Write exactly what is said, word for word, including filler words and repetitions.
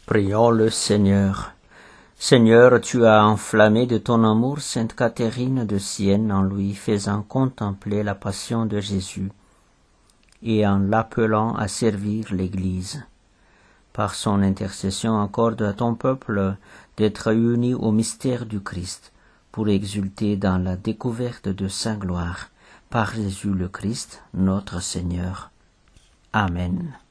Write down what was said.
Prions le Seigneur. Seigneur, tu as enflammé de ton amour sainte Catherine de Sienne en lui faisant contempler la passion de Jésus et en l'appelant à servir l'Église. Par son intercession, accorde à ton peuple d'être uni au mystère du Christ pour exulter dans la découverte de sa gloire. Par Jésus le Christ, notre Seigneur. Amen.